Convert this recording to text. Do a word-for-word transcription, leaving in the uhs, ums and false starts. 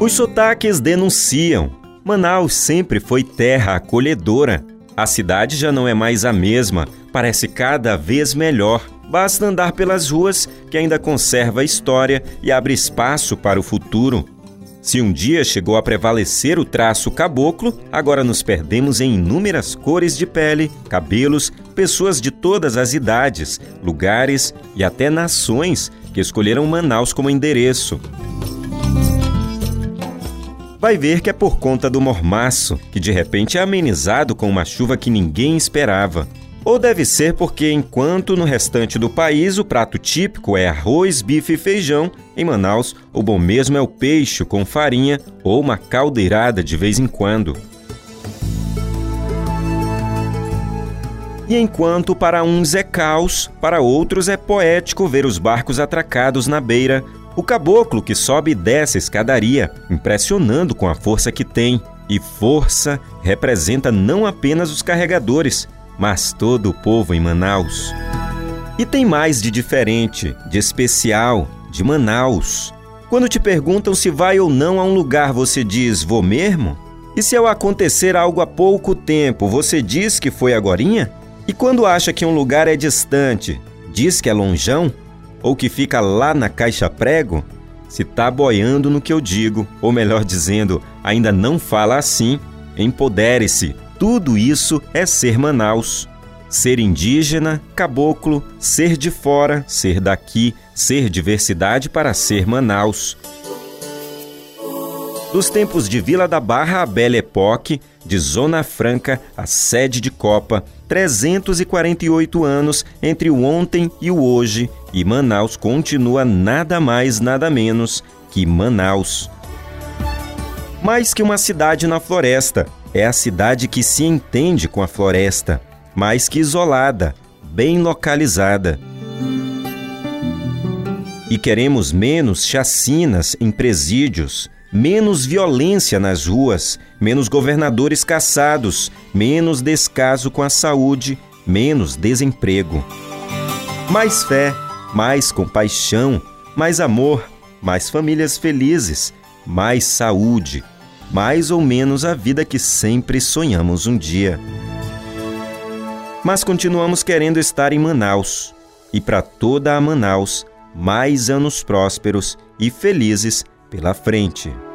Os sotaques denunciam. Manaus sempre foi terra acolhedora. A cidade já não é mais a mesma, parece cada vez melhor. Basta andar pelas ruas, que ainda conserva a história e abre espaço para o futuro. Se um dia chegou a prevalecer o traço caboclo, agora nos perdemos em inúmeras cores de pele, cabelos, pessoas de todas as idades, lugares e até nações que escolheram Manaus como endereço. Vai ver que é por conta do mormaço, que de repente é amenizado com uma chuva que ninguém esperava. Ou deve ser porque, enquanto no restante do país o prato típico é arroz, bife e feijão, em Manaus o bom mesmo é o peixe com farinha ou uma caldeirada de vez em quando. E enquanto para uns é caos, para outros é poético ver os barcos atracados na beira, o caboclo que sobe e desce a escadaria, impressionando com a força que tem. E força representa não apenas os carregadores, mas todo o povo em Manaus. E tem mais de diferente, de especial, de Manaus. Quando te perguntam se vai ou não a um lugar, você diz, vou mesmo? E se ao acontecer algo há pouco tempo, você diz que foi agorinha? E quando acha que um lugar é distante, diz que é lonjão? Ou que fica lá na caixa-prego? Se tá boiando no que eu digo, ou melhor dizendo, ainda não fala assim, empodere-se. Tudo isso é ser Manaus. Ser indígena, caboclo, ser de fora, ser daqui, ser diversidade para ser Manaus. Dos tempos de Vila da Barra à Belle Époque, de Zona Franca à sede de Copa, trezentos e quarenta e oito anos entre o ontem e o hoje, e Manaus continua nada mais, nada menos que Manaus. Mais que uma cidade na floresta, é a cidade que se entende com a floresta, mais que isolada, bem localizada. E queremos menos chacinas em presídios, menos violência nas ruas, menos governadores caçados, menos descaso com a saúde, menos desemprego. Mais fé, mais compaixão, mais amor, mais famílias felizes, mais saúde, mais ou menos a vida que sempre sonhamos um dia. Mas continuamos querendo estar em Manaus. E para toda a Manaus, mais anos prósperos e felizes pela frente.